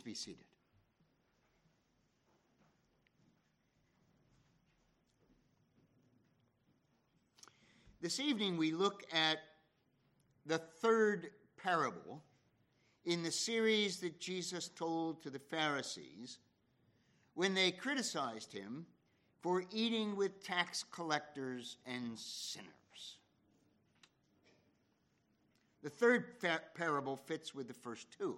Be seated. This evening we look at the third parable in the series that Jesus told to the Pharisees when they criticized him for eating with tax collectors and sinners. The third parable fits with the first two.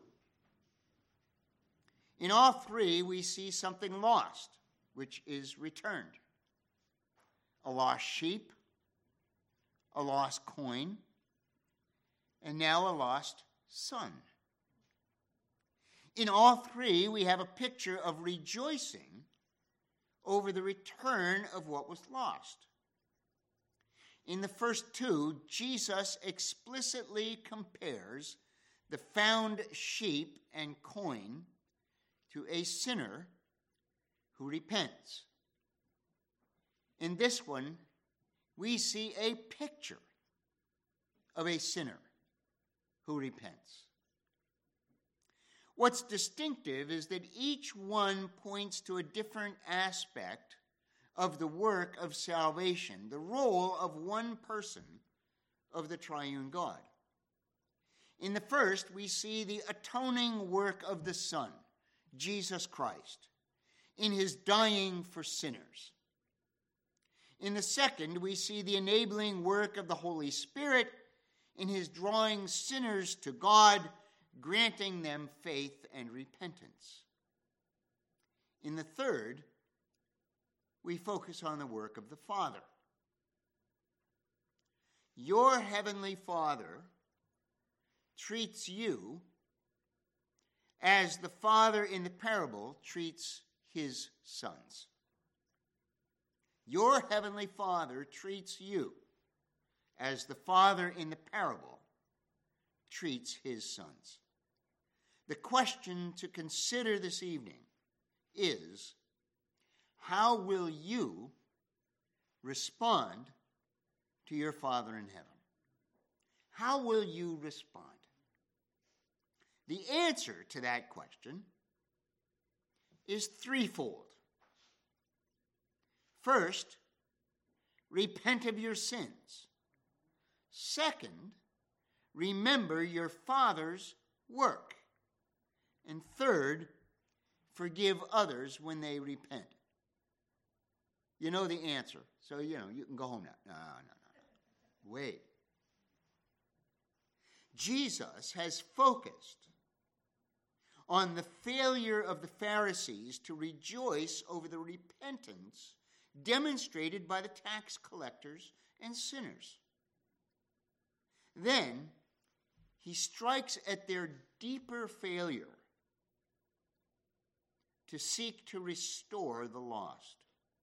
In all three, we see something lost, which is returned. A lost sheep, a lost coin, and now a lost son. In all three, we have a picture of rejoicing over the return of what was lost. In the first two, Jesus explicitly compares the found sheep and coin to a sinner who repents. In this one, we see a picture of a sinner who repents. What's distinctive is that each one points to a different aspect of the work of salvation, the role of one person of the triune God. In the first, we see the atoning work of the Son, Jesus Christ, in his dying for sinners. In the second, we see the enabling work of the Holy Spirit in his drawing sinners to God, granting them faith and repentance. In the third, we focus on the work of the Father. Your heavenly Father treats you as the father in the parable treats his sons. Your heavenly Father treats you as the father in the parable treats his sons. The question to consider this evening is, how will you respond to your Father in heaven? How will you respond? The answer to that question is threefold. First, repent of your sins. Second, remember your Father's work. And third, forgive others when they repent. You know the answer, so you can go home now. No. Wait. Jesus has focused on the failure of the Pharisees to rejoice over the repentance demonstrated by the tax collectors and sinners. Then he strikes at their deeper failure to seek to restore the lost.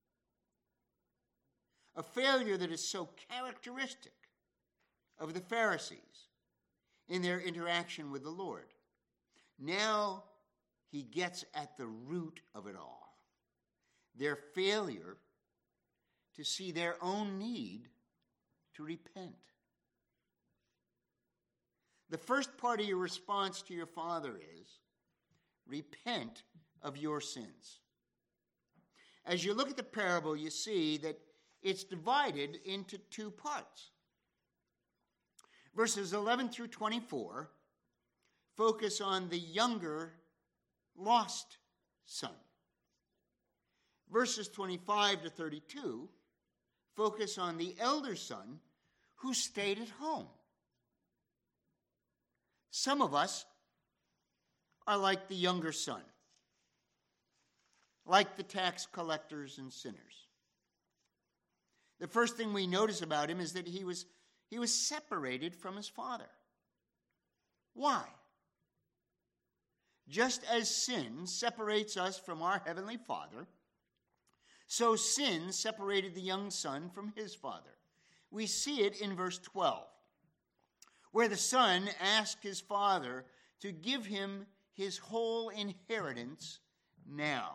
A failure that is so characteristic of the Pharisees in their interaction with the Lord. Now he gets at the root of it all. Their failure to see their own need to repent. The first part of your response to your Father is, repent of your sins. As you look at the parable, you see that it's divided into two parts. Verses 11 through 24 focus on the younger lost son. Verses 25 to 32 focus on the elder son who stayed at home. Some of us are like the younger son, like the tax collectors and sinners. The first thing we notice about him is that he was separated from his father. Why? Just as sin separates us from our heavenly Father, so sin separated the young son from his father. We see it in verse 12, where the son asked his father to give him his whole inheritance now.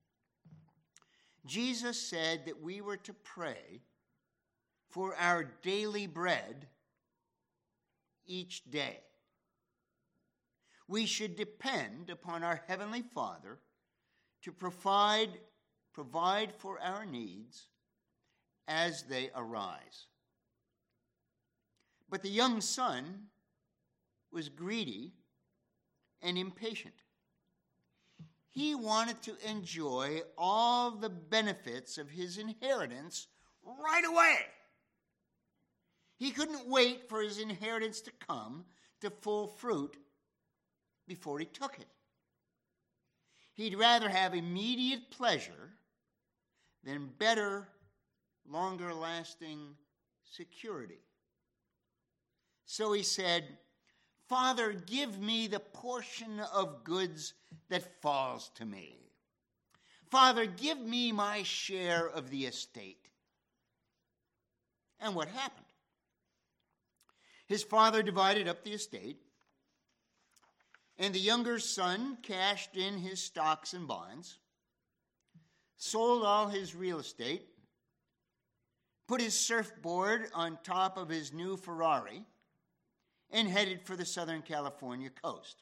Jesus said that we were to pray for our daily bread each day. we should depend upon our Heavenly Father to provide for our needs as they arise. But the young son was greedy and impatient. He wanted to enjoy all the benefits of his inheritance right away. He couldn't wait for his inheritance to come to full fruit before he took it. He'd rather have immediate pleasure than better, longer-lasting security. So he said, "Father, give me the portion of goods that falls to me. Father, give me my share of the estate." And what happened? His father divided up the estate, and the younger son cashed in his stocks and bonds, sold all his real estate, put his surfboard on top of his new Ferrari, and headed for the Southern California coast.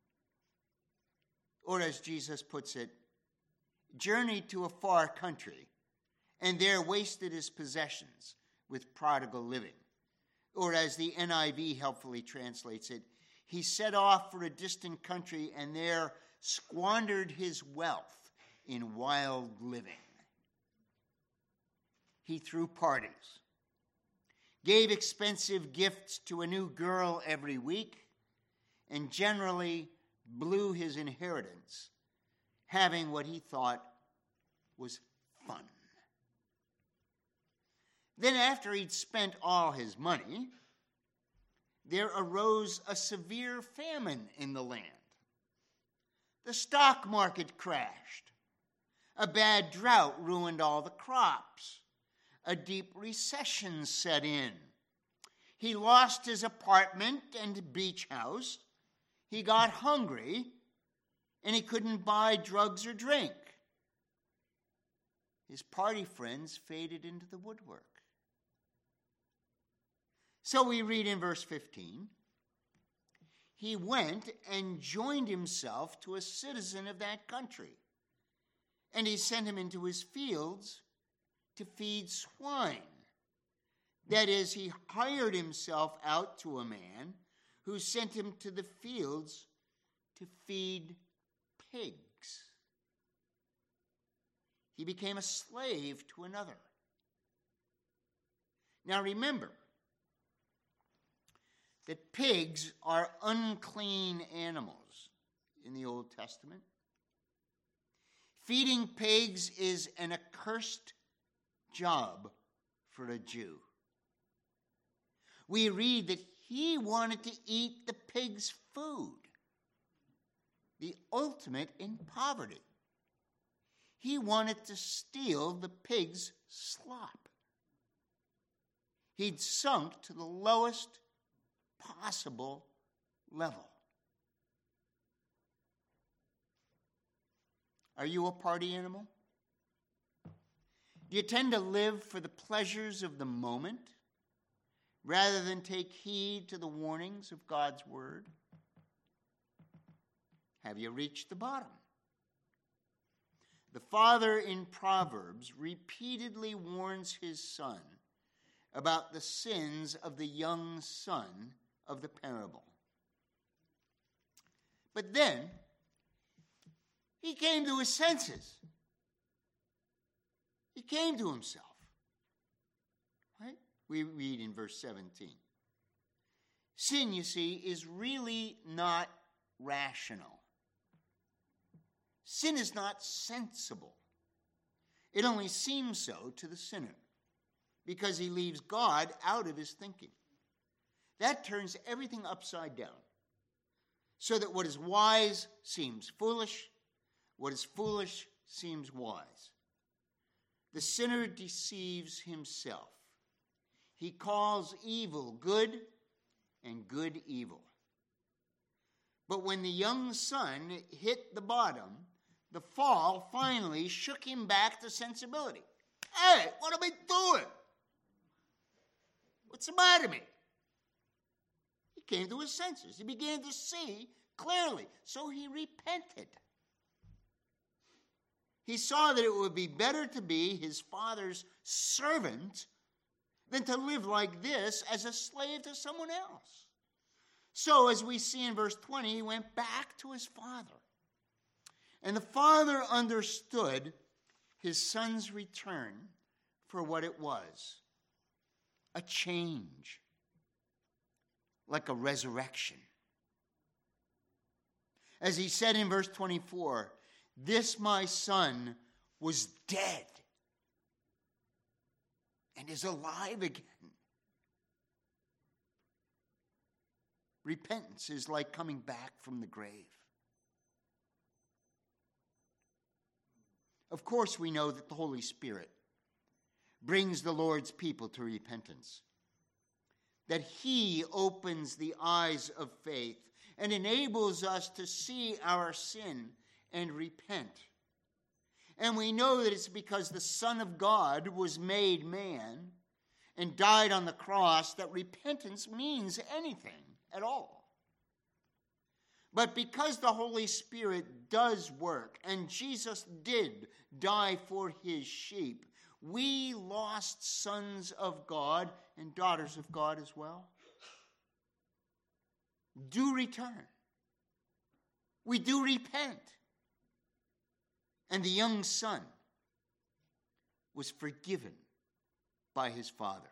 Or as Jesus puts it, journeyed to a far country, and there wasted his possessions with prodigal living. Or as the NIV helpfully translates it, he set off for a distant country and there squandered his wealth in wild living. He threw parties, gave expensive gifts to a new girl every week, and generally blew his inheritance, having what he thought was fun. Then after he'd spent all his money, there arose a severe famine in the land. The stock market crashed. A bad drought ruined all the crops. A deep recession set in. He lost his apartment and beach house. He got hungry, and he couldn't buy drugs or drink. His party friends faded into the woodwork. So we read in verse 15, he went and joined himself to a citizen of that country, and he sent him into his fields to feed swine. That is, he hired himself out to a man who sent him to the fields to feed pigs. He became a slave to another. Now remember that pigs are unclean animals in the Old Testament. Feeding pigs is an accursed job for a Jew. We read that he wanted to eat the pig's food, the ultimate in poverty. He wanted to steal the pig's slop. He'd sunk to the lowest possible level. Are you a party animal? Do you tend to live for the pleasures of the moment rather than take heed to the warnings of God's word? Have you reached the bottom? The father in Proverbs repeatedly warns his son about the sins of the young son of the parable. But then he came to his senses. He came to himself. Right? We read in verse 17. Sin, you see, is really not rational. Sin is not sensible. It only seems so to the sinner because he leaves God out of his thinking. That turns everything upside down so that what is wise seems foolish, what is foolish seems wise. The sinner deceives himself. He calls evil good and good evil. But when the young son hit the bottom, the fall finally shook him back to sensibility. Hey, what am I doing? What's the matter with me? He came to his senses. He began to see clearly. So he repented. He saw that it would be better to be his father's servant than to live like this as a slave to someone else. So, as we see in verse 20, he went back to his father. And the father understood his son's return for what it was, a change, like a resurrection. As he said in verse 24, "This my son was dead and is alive again." Repentance is like coming back from the grave. Of course, we know that the Holy Spirit brings the Lord's people to repentance, that he opens the eyes of faith and enables us to see our sin and repent. And we know that it's because the Son of God was made man and died on the cross that repentance means anything at all. But because the Holy Spirit does work, and Jesus did die for his sheep, we lost sons of God and daughters of God as well do return. We do repent. And the young son was forgiven by his father.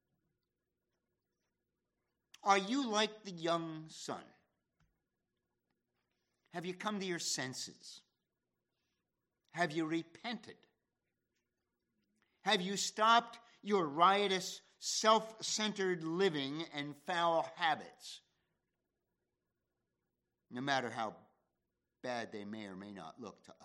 Are you like the young son? Have you come to your senses? Have you repented? Have you stopped your riotous, self-centered living and foul habits, no matter how bad they may or may not look to others?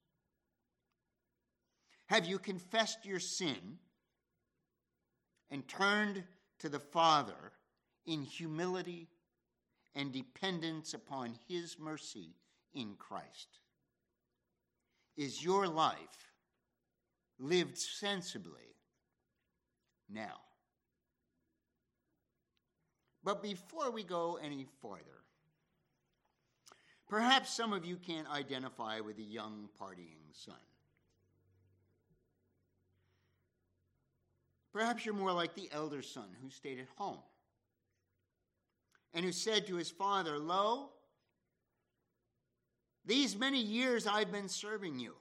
Have you confessed your sin and turned to the Father in humility and dependence upon his mercy in Christ? Is your life lived sensibly now? But before we go any farther, perhaps some of you can't identify with a young partying son. Perhaps you're more like the elder son who stayed at home and who said to his father, "Lo, these many years I've been serving you.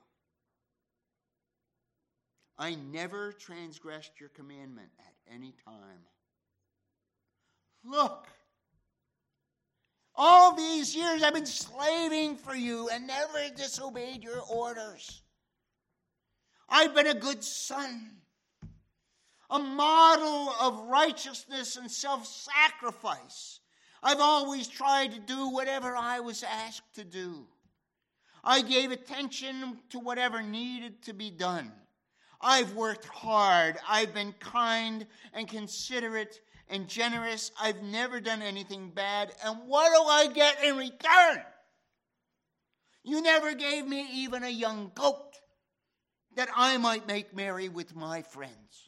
I never transgressed your commandment at any time. Look, all these years I've been slaving for you and never disobeyed your orders. I've been a good son, a model of righteousness and self-sacrifice. I've always tried to do whatever I was asked to do. I gave attention to whatever needed to be done. I've worked hard. I've been kind and considerate and generous. I've never done anything bad. And what do I get in return? You never gave me even a young goat that I might make merry with my friends."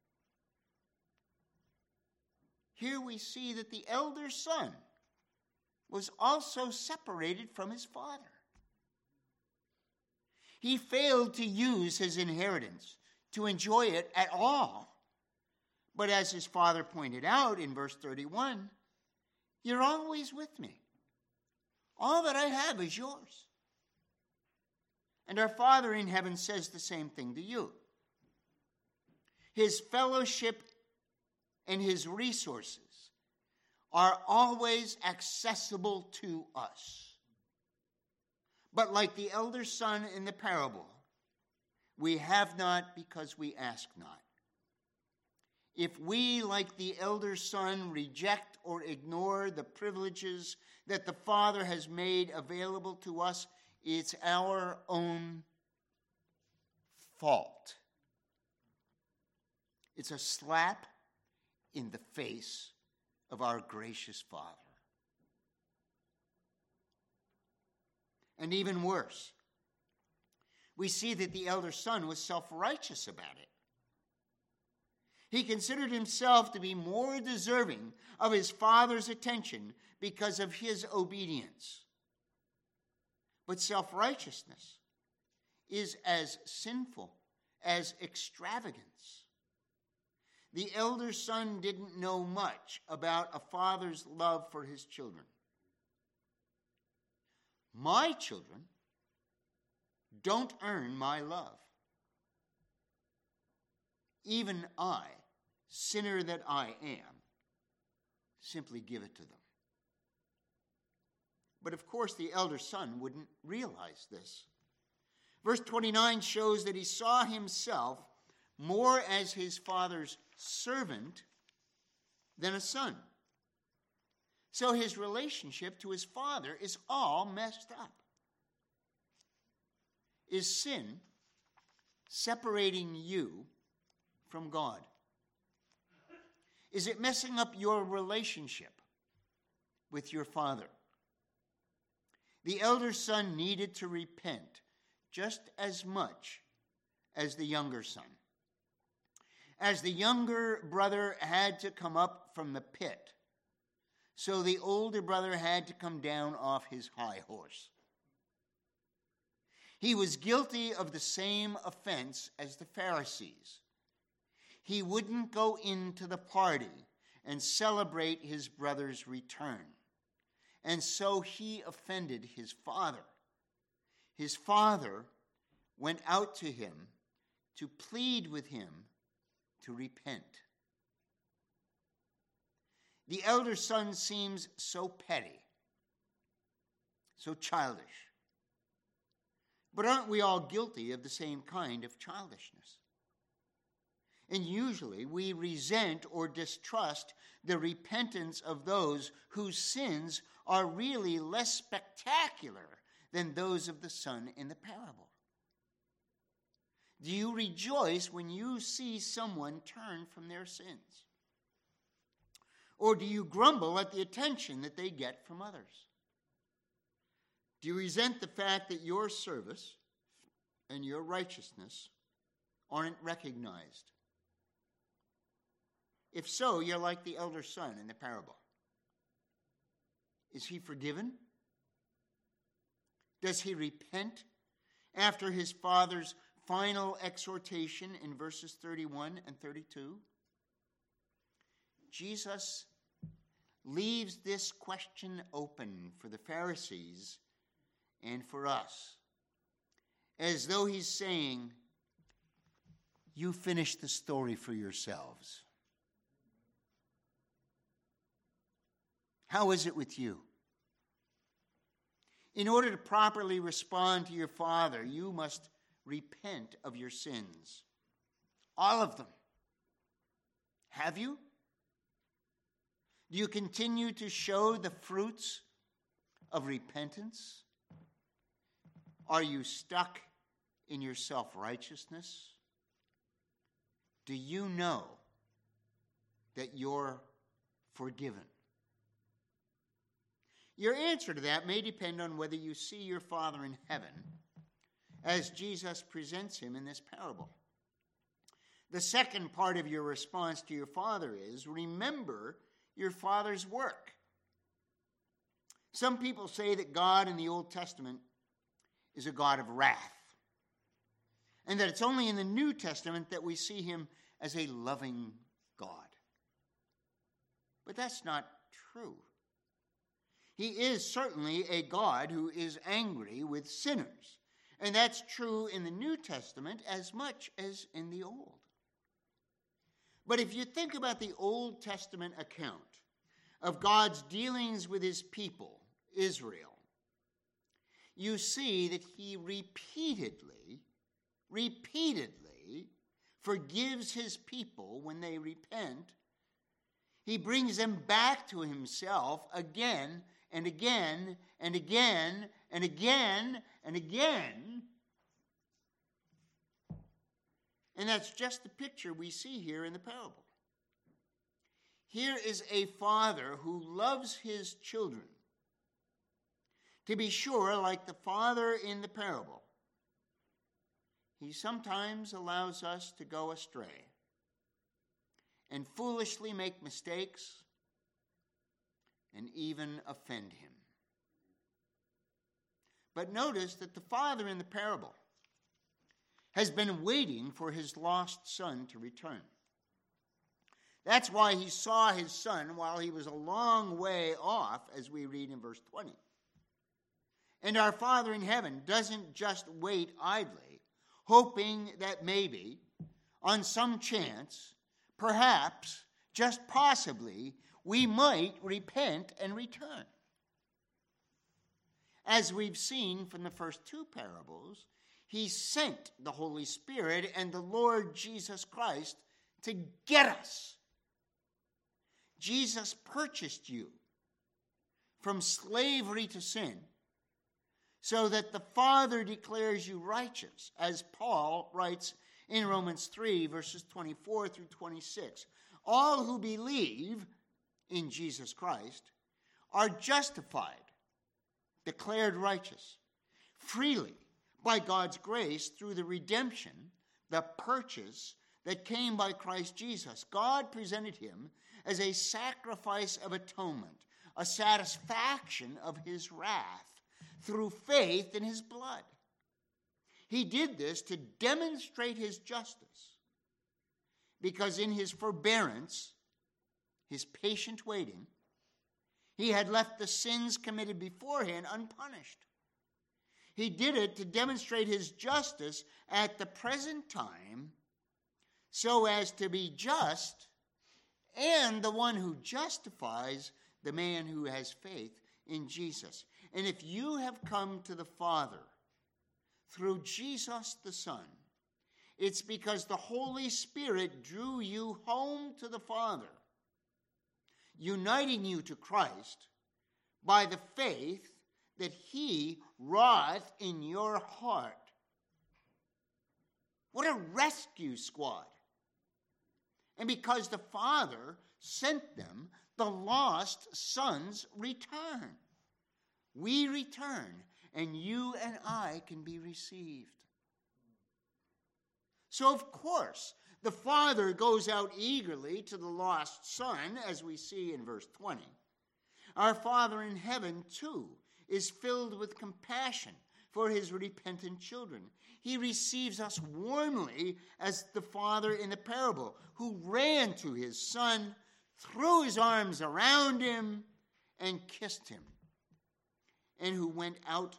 Here we see that the elder son was also separated from his father. He failed to use his inheritance, to enjoy it at all. But as his father pointed out in verse 31, "You're always with me. All that I have is yours." And our Father in heaven says the same thing to you. His fellowship and his resources are always accessible to us. But like the elder son in the parable, we have not because we ask not. If we, like the elder son, reject or ignore the privileges that the Father has made available to us, it's our own fault. It's a slap in the face of our gracious Father. And even worse, we see that the elder son was self-righteous about it. He considered himself to be more deserving of his father's attention because of his obedience. But self-righteousness is as sinful as extravagance. The elder son didn't know much about a father's love for his children. My children don't earn my love. Even I, sinner that I am, simply give it to them. But of course, the elder son wouldn't realize this. Verse 29 shows that he saw himself more as his father's servant than a son. So his relationship to his father is all messed up. Is sin separating you from God? Is it messing up your relationship with your father? The elder son needed to repent just as much as the younger son. As the younger brother had to come up from the pit, so the older brother had to come down off his high horse. He was guilty of the same offense as the Pharisees. He wouldn't go into the party and celebrate his brother's return. And so he offended his father. His father went out to him to plead with him to repent. The elder son seems so petty, so childish. But aren't we all guilty of the same kind of childishness? And usually we resent or distrust the repentance of those whose sins are really less spectacular than those of the son in the parable. Do you rejoice when you see someone turn from their sins? Or do you grumble at the attention that they get from others? Do you resent the fact that your service and your righteousness aren't recognized? If so, you're like the elder son in the parable. Is he forgiven? Does he repent after his father's final exhortation in verses 31 and 32? Jesus leaves this question open for the Pharisees and for us, as though he's saying, you finish the story for yourselves. How is it with you? In order to properly respond to your Father, you must repent of your sins. All of them. Have you? Do you continue to show the fruits of repentance? Are you stuck in your self-righteousness? Do you know that you're forgiven? Your answer to that may depend on whether you see your Father in heaven as Jesus presents him in this parable. The second part of your response to your Father is, remember your Father's work. Some people say that God in the Old Testament is a God of wrath, and that it's only in the New Testament that we see him as a loving God. But that's not true. He is certainly a God who is angry with sinners, and that's true in the New Testament as much as in the Old. But if you think about the Old Testament account of God's dealings with his people, Israel, you see that he repeatedly forgives his people when they repent. He brings them back to himself again and again and again and again and again. And that's just the picture we see here in the parable. Here is a father who loves his children. To be sure, like the father in the parable, he sometimes allows us to go astray and foolishly make mistakes and even offend him. But notice that the father in the parable has been waiting for his lost son to return. That's why he saw his son while he was a long way off, as we read in verse 20. And our Father in heaven doesn't just wait idly, hoping that maybe, on some chance, perhaps, just possibly, we might repent and return. As we've seen from the first two parables, he sent the Holy Spirit and the Lord Jesus Christ to get us. Jesus purchased you from slavery to sin so that the Father declares you righteous, as Paul writes in Romans 3, verses 24 through 26. All who believe in Jesus Christ are justified, declared righteous, freely by God's grace through the redemption, the purchase that came by Christ Jesus. God presented him as a sacrifice of atonement, a satisfaction of his wrath through faith in his blood. He did this to demonstrate his justice, because in his forbearance, his patient waiting, he had left the sins committed beforehand unpunished. He did it to demonstrate his justice at the present time, so as to be just and the one who justifies the man who has faith in Jesus. And if you have come to the Father through Jesus the Son, it's because the Holy Spirit drew you home to the Father, uniting you to Christ by the faith that he wrought in your heart. What a rescue squad. And because the Father sent them, the lost sons return. We return, and you and I can be received. So, of course, the Father goes out eagerly to the lost son, as we see in verse 20. Our Father in heaven, too, is filled with compassion for his repentant children. He receives us warmly as the father in the parable, who ran to his son, threw his arms around him, and kissed him, and who went out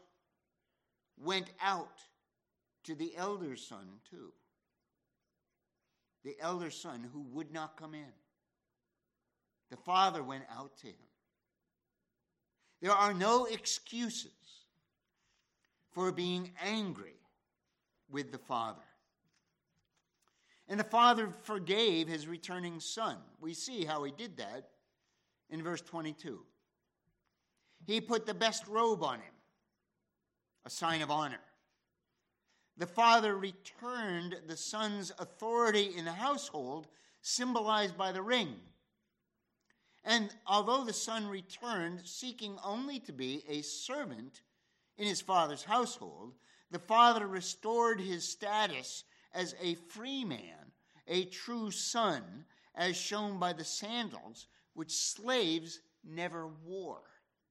to the elder son too. The elder son who would not come in. The father went out to him. There are no excuses for being angry with the Father. And the Father forgave his returning son. We see how he did that in verse 22. He put the best robe on him, a sign of honor. The Father returned the son's authority in the household, symbolized by the ring. And although the son returned seeking only to be a servant in his father's household, the Father restored his status as a free man, a true son, as shown by the sandals which slaves never wore.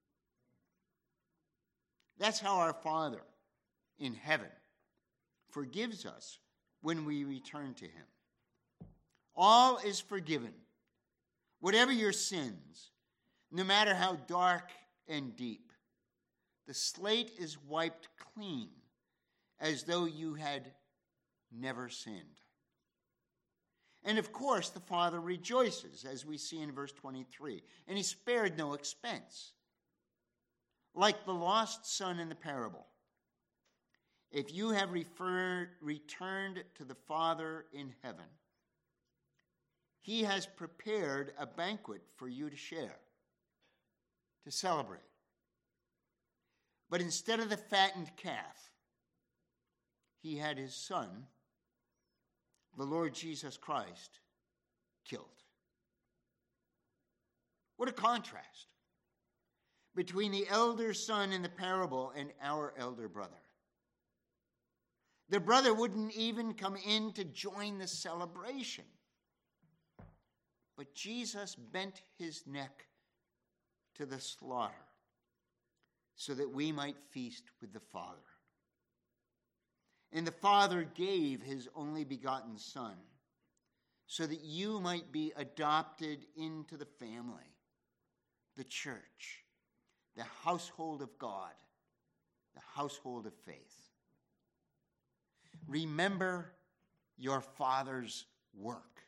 That's how our Father in heaven forgives us when we return to him. All is forgiven. Whatever your sins, no matter how dark and deep, the slate is wiped clean as though you had never sinned. And of course, the Father rejoices, as we see in verse 23, and he spared no expense. Like the lost son in the parable, if you have returned to the Father in heaven, he has prepared a banquet for you to share, to celebrate. But instead of the fattened calf, he had his son, the Lord Jesus Christ, killed. What a contrast between the elder son in the parable and our elder brother. The brother wouldn't even come in to join the celebration. But Jesus bent his neck to the slaughter, so that we might feast with the Father. And the Father gave his only begotten Son, so that you might be adopted into the family, the church, the household of God, the household of faith. Remember your Father's work.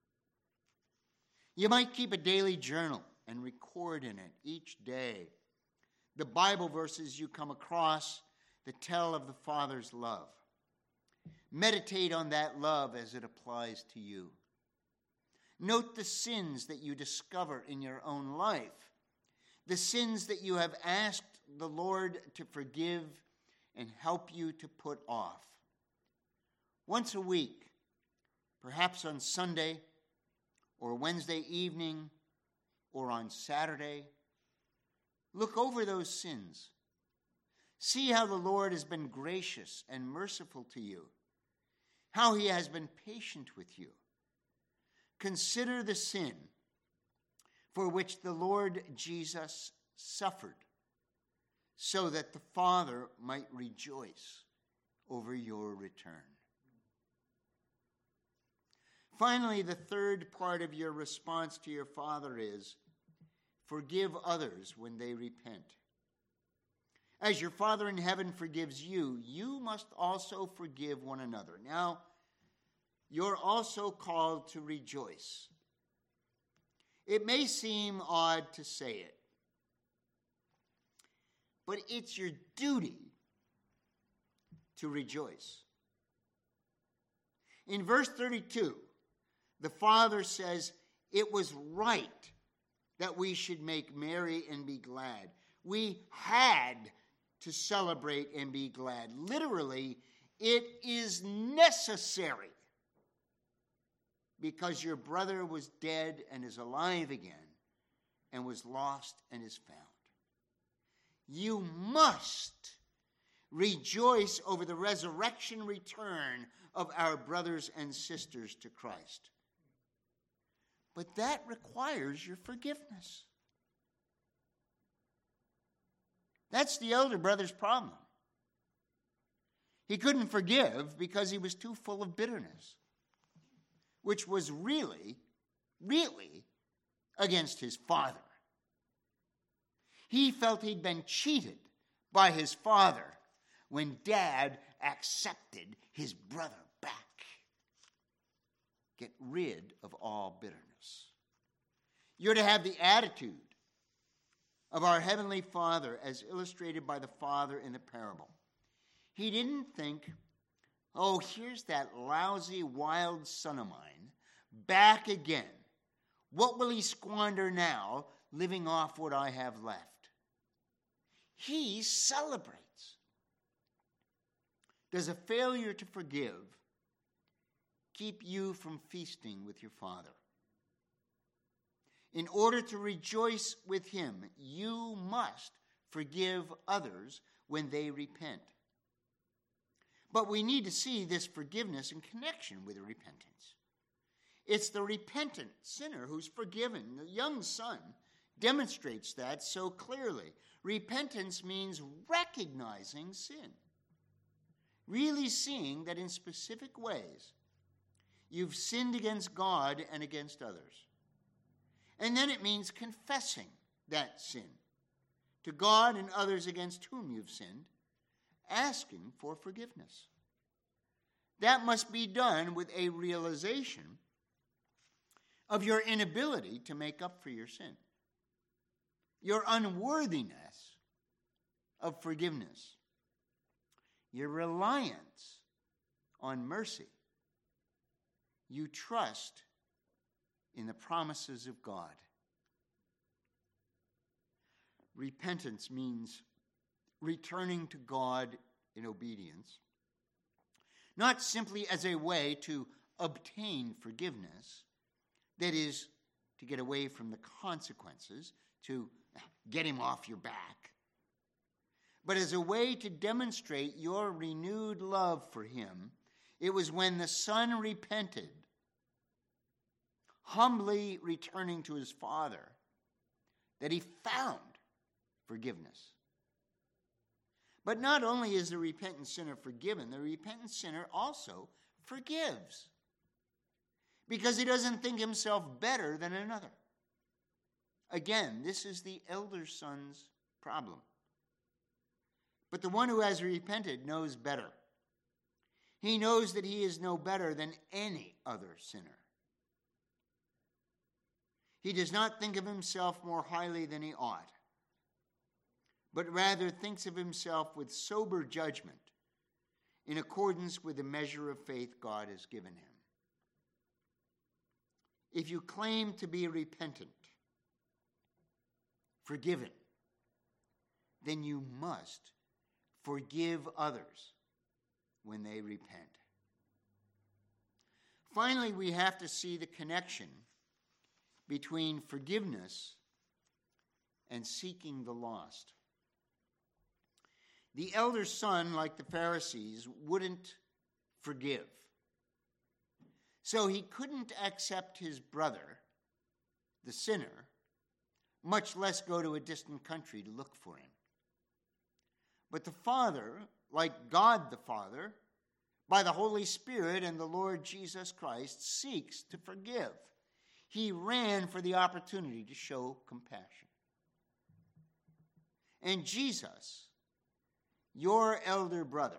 You might keep a daily journal and record in it each day the Bible verses you come across that tell of the Father's love. Meditate on that love as it applies to you. Note the sins that you discover in your own life, the sins that you have asked the Lord to forgive and help you to put off. Once a week, perhaps on Sunday or Wednesday evening or on Saturday, look over those sins. See how the Lord has been gracious and merciful to you, how he has been patient with you. Consider the sin for which the Lord Jesus suffered, so that the Father might rejoice over your return. Finally, the third part of your response to your Father is, forgive others when they repent. As your Father in heaven forgives you, you must also forgive one another. Now, you're also called to rejoice. It may seem odd to say it, but it's your duty to rejoice. In verse 32, the Father says, it was right that we should make merry and be glad. We had to celebrate and be glad. Literally, it is necessary, because your brother was dead and is alive again, and was lost and is found. You must rejoice over the resurrection return of our brothers and sisters to Christ. But that requires your forgiveness. That's the elder brother's problem. He couldn't forgive because he was too full of bitterness, which was really against his father. He felt he'd been cheated by his father when Dad accepted his brother back. Get rid of all bitterness. You're to have the attitude of our Heavenly Father as illustrated by the father in the parable. He didn't think, oh, here's that lousy, wild son of mine back again. What will he squander now, living off what I have left? He celebrates. Does a failure to forgive keep you from feasting with your Father? In order to rejoice with him, you must forgive others when they repent. But we need to see this forgiveness in connection with repentance. It's the repentant sinner who's forgiven. The young son demonstrates that so clearly. Repentance means recognizing sin. Really seeing that in specific ways you've sinned against God and against others. And then it means confessing that sin to God and others against whom you've sinned, asking for forgiveness. That must be done with a realization of your inability to make up for your sin, your unworthiness of forgiveness, your reliance on mercy. You trust in the promises of God. Repentance means returning to God in obedience, not simply as a way to obtain forgiveness, that is, to get away from the consequences, to get him off your back, but as a way to demonstrate your renewed love for him. It was when the son repented, humbly returning to his father, that he found forgiveness. But not only is the repentant sinner forgiven, the repentant sinner also forgives, because he doesn't think himself better than another. Again, this is the elder son's problem. But the one who has repented knows better. He knows that he is no better than any other sinner. He does not think of himself more highly than he ought, but rather thinks of himself with sober judgment in accordance with the measure of faith God has given him. If you claim to be repentant, forgiven, then you must forgive others when they repent. Finally, we have to see the connection between forgiveness and seeking the lost. The elder son, like the Pharisees, wouldn't forgive. So he couldn't accept his brother, the sinner, much less go to a distant country to look for him. But the Father, like God the Father, by the Holy Spirit and the Lord Jesus Christ, seeks to forgive. He ran for the opportunity to show compassion. And Jesus, your elder brother,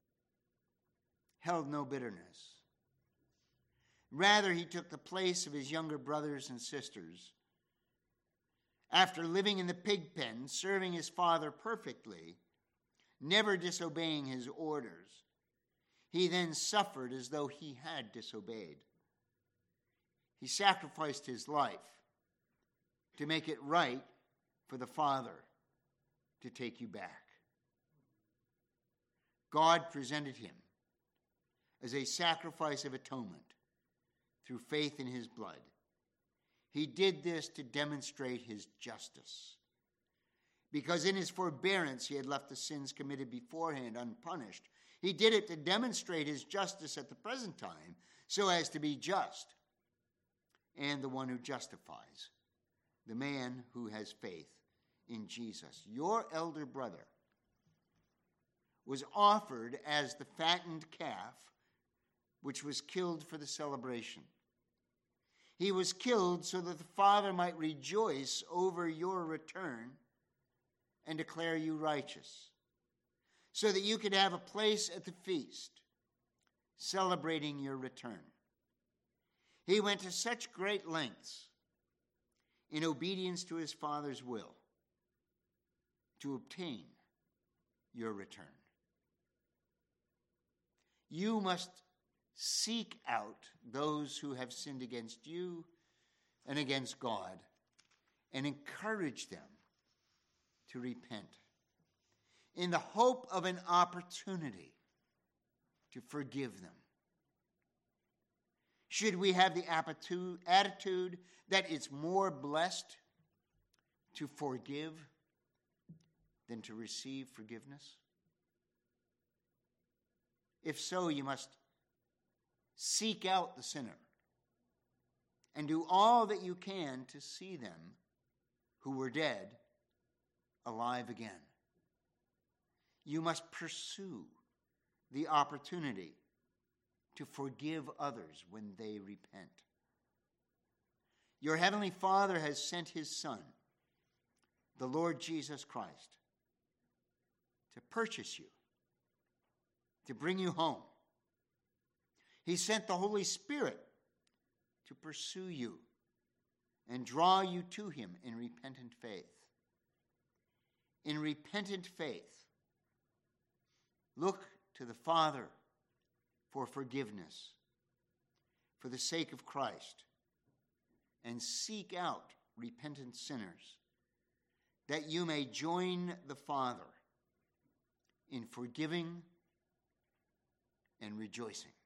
held no bitterness. Rather, he took the place of his younger brothers and sisters. After living in the pig pen, serving his father perfectly, never disobeying his orders, he then suffered as though he had disobeyed. He sacrificed his life to make it right for the Father to take you back. God presented him as a sacrifice of atonement through faith in his blood. He did this to demonstrate his justice, because in his forbearance he had left the sins committed beforehand unpunished. He did it to demonstrate his justice at the present time, so as to be just and the one who justifies, the man who has faith in Jesus. Your elder brother was offered as the fattened calf, which was killed for the celebration. He was killed so that the Father might rejoice over your return and declare you righteous, so that you could have a place at the feast celebrating your return. He went to such great lengths in obedience to his Father's will to obtain your return. You must seek out those who have sinned against you and against God and encourage them to repent in the hope of an opportunity to forgive them. Should we have the attitude that it's more blessed to forgive than to receive forgiveness? If so, you must seek out the sinner and do all that you can to see them who were dead alive again. You must pursue the opportunity to forgive others when they repent. Your heavenly Father has sent his Son, the Lord Jesus Christ, to purchase you, to bring you home. He sent the Holy Spirit to pursue you and draw you to him in repentant faith. In repentant faith, look to the Father for forgiveness for the sake of Christ, and seek out repentant sinners that you may join the Father in forgiving and rejoicing.